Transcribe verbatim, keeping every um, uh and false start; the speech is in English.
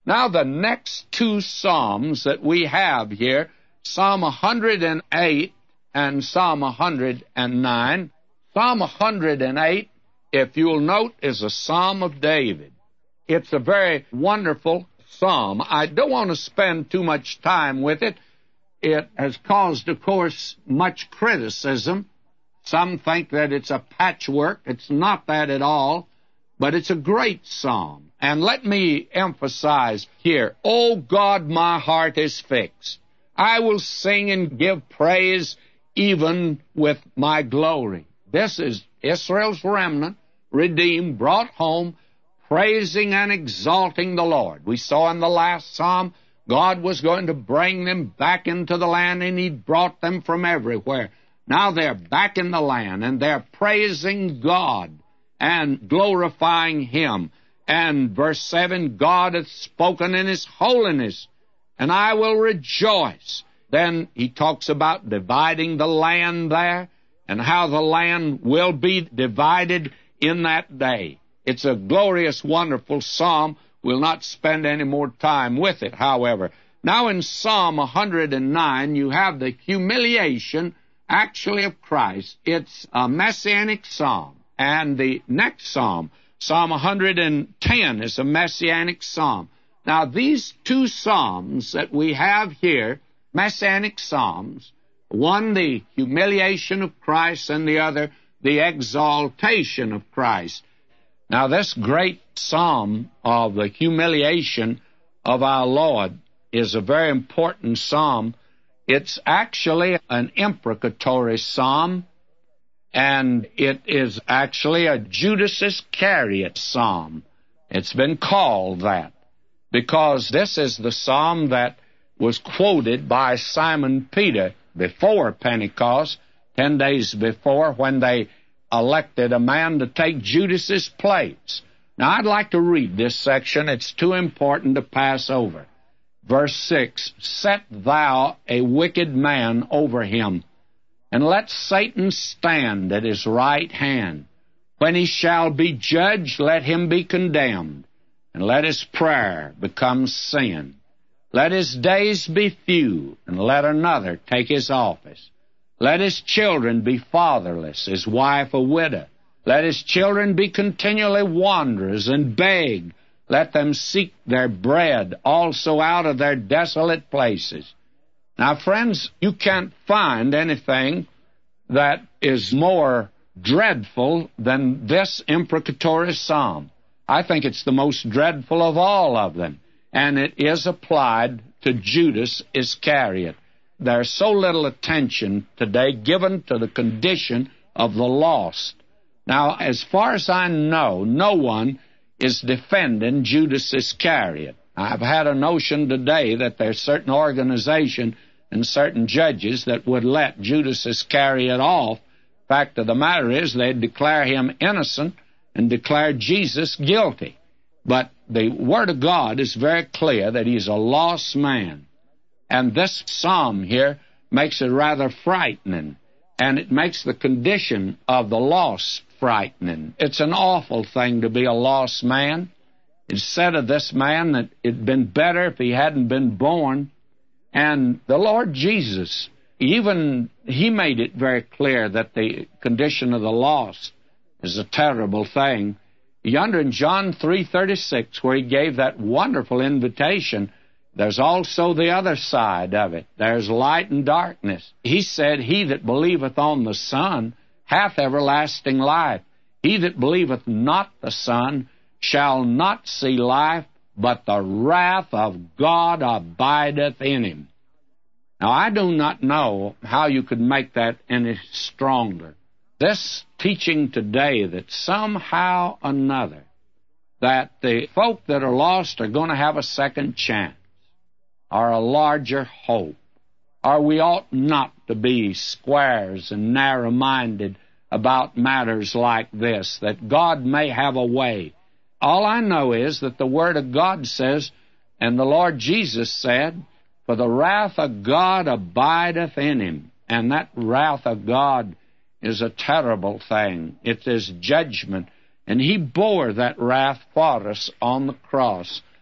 Now, the next two Psalms that we have here, Psalm one hundred eight and Psalm one hundred nine. Psalm one hundred eight, if you'll note, is a Psalm of David. It's a very wonderful psalm. I don't want to spend too much time with it. It has caused, of course, much criticism. Some think that it's a patchwork. It's not that at all, but it's a great psalm. And let me emphasize here, O God, my heart is fixed. I will sing and give praise even with my glory. This is Israel's remnant, redeemed, brought home, praising and exalting the Lord. We saw in the last psalm, God was going to bring them back into the land, and He'd brought them from everywhere. Now they're back in the land, and they're praising God and glorifying Him. And verse seven, God hath spoken in His holiness, and I will rejoice. Then he talks about dividing the land there, and how the land will be divided in that day. It's a glorious, wonderful psalm. We'll not spend any more time with it, however. Now in Psalm one hundred nine, you have the humiliation, actually, of Christ. It's a messianic psalm. And the next psalm, Psalm one hundred ten, is a messianic psalm. Now, these two psalms that we have here, messianic psalms, one the humiliation of Christ and the other the exaltation of Christ. Now, this great psalm of the humiliation of our Lord is a very important psalm. It's actually an imprecatory psalm, and it is actually a Judas Iscariot psalm. It's been called that because this is the psalm that was quoted by Simon Peter before Pentecost, ten days before, when they elected a man to take Judas's place. Now, I'd like to read this section. It's too important to pass over. Verse six, Set thou a wicked man over him, and let Satan stand at his right hand. When he shall be judged, let him be condemned, and let his prayer become sin. Let his days be few, and let another take his office. Let his children be fatherless, his wife a widow. Let his children be continually wanderers and beg. Let them seek their bread also out of their desolate places. Now, friends, you can't find anything that is more dreadful than this imprecatory psalm. I think it's the most dreadful of all of them, and it is applied to Judas Iscariot. There's so little attention today given to the condition of the lost. Now, as far as I know, no one is defending Judas Iscariot. I've had a notion today that there's certain organization and certain judges that would let Judas Iscariot off. Fact of the matter is, they'd declare him innocent and declare Jesus guilty. But the Word of God is very clear that he's a lost man. And this psalm here makes it rather frightening, and it makes the condition of the lost frightening. It's an awful thing to be a lost man. It's said of this man that it'd been better if he hadn't been born. And the Lord Jesus, even he made it very clear that the condition of the lost is a terrible thing. Yonder in John three thirty-six, where he gave that wonderful invitation, there's also the other side of it. There's light and darkness. He said, He that believeth on the Son hath everlasting life. He that believeth not the Son shall not see life, but the wrath of God abideth in him. Now, I do not know how you could make that any stronger. This teaching today that somehow or another that the folk that are lost are going to have a second chance, or a larger hope, or we ought not to be squares and narrow-minded about matters like this, that God may have a way. All I know is that the Word of God says, and the Lord Jesus said, For the wrath of God abideth in him. And that wrath of God is a terrible thing. It is judgment. And he bore that wrath for us on the cross.